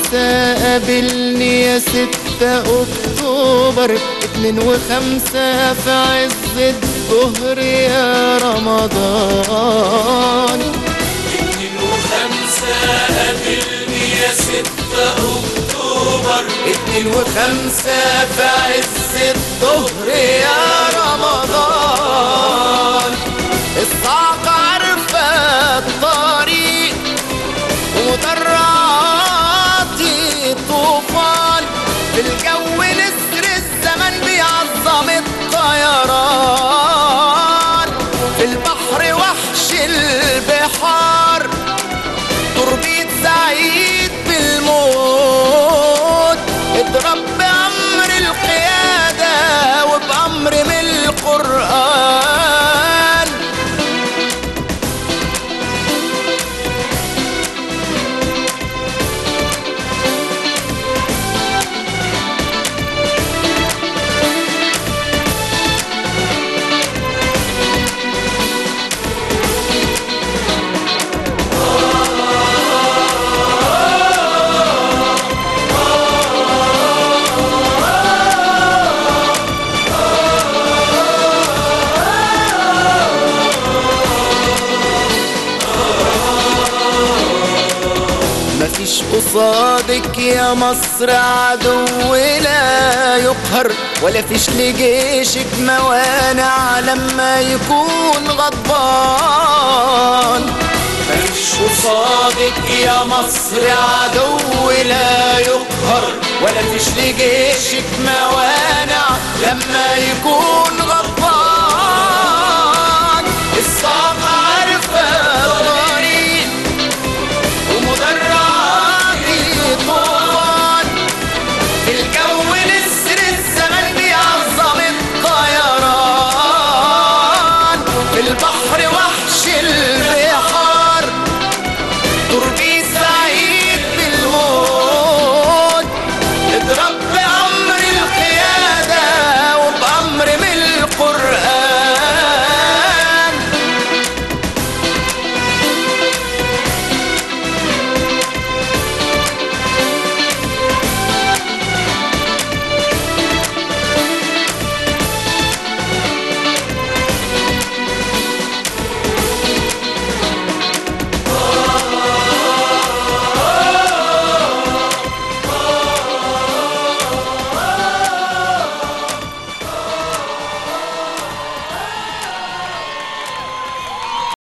قابلني يا 6 أكتوبر، 2 و5 في عز الظهر يا رمضان. 2 و5 قابلني يا 6 أكتوبر، 2 و5 في عز الظهر يا رمضان. الصعقة عارفة الطريق ومدرعاتي طوفان، في الجو نسر الزمن بيعظم الطيران، في البحر وحش البحار تربية سعيد بالموت. اضرب بأمر القيادة وبأمر من القرآن. مفيش قصادك يا مصر عدو لا يقهر، ولا فيش لجيشك موانع لما يكون غضبان. مفيش قصادك يا مصر عدو لا يقهر، ولا فيش لجيشك موانع لما يكون غضبان.